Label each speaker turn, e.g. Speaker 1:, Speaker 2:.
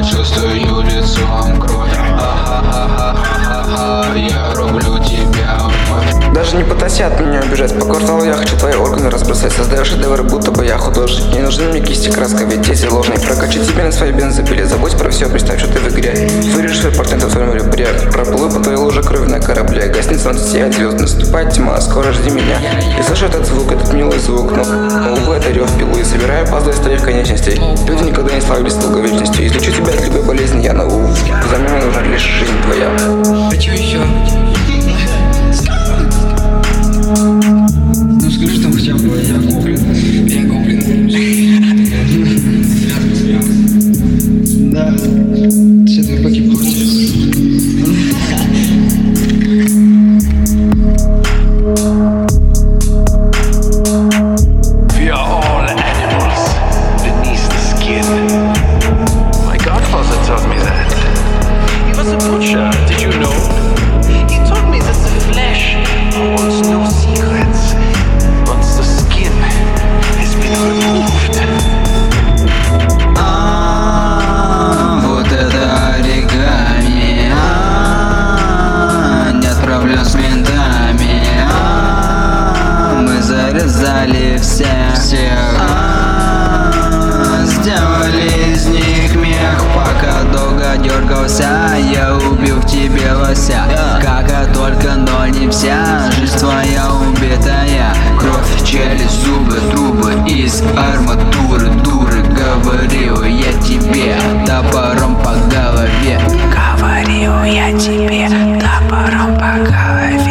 Speaker 1: чувствую лицом кровь. Я рублю тебя вновь.
Speaker 2: Даже не пытайся от меня убежать. По кварталу я хочу твои органы разбросать. Создаю шедевры, будто бы я художник. Не нужны мне кисти, краска, ведь эти ложные. Прокачу тебя на своей бензопиле. Забудь про все, представь, что ты в игре. Вырежь свой портрет в твоем ребре. Проплыву по твоей луже крови на корабле. Гаснет солнце, сияет звезд, наступает тьма. Скоро жди меня. И слышу этот звук, этот милый звук. Но увы, это рев пилу. И собираю пазлы из твоих конечностей. Люди никогда не славились долговечностью. Излечу тебя от любой болезни, я на ум. Взамен мне нужна лишь жизнь твоя.
Speaker 3: Хочу еще. Ну скажи там хотя бы, я куплен. Да, с этой паки получилось.
Speaker 4: We are all animals beneath the skin. My godfather taught me that. He was a butcher, did you know? He taught me that the flesh holds no secrets once the skin has been removed.
Speaker 5: Вот это оригами. Не отправлен с ментами. Мы зарезали всех. Сделали из них мех. Пока долго дергался, я убил в тебе лося. Кака только, но не вся. Жизнь твоя убитая. Кровь, челюсть, зубы, трубы из арматуры. Дуры, говорил я тебе топором по голове. Говорил я тебе топором по голове.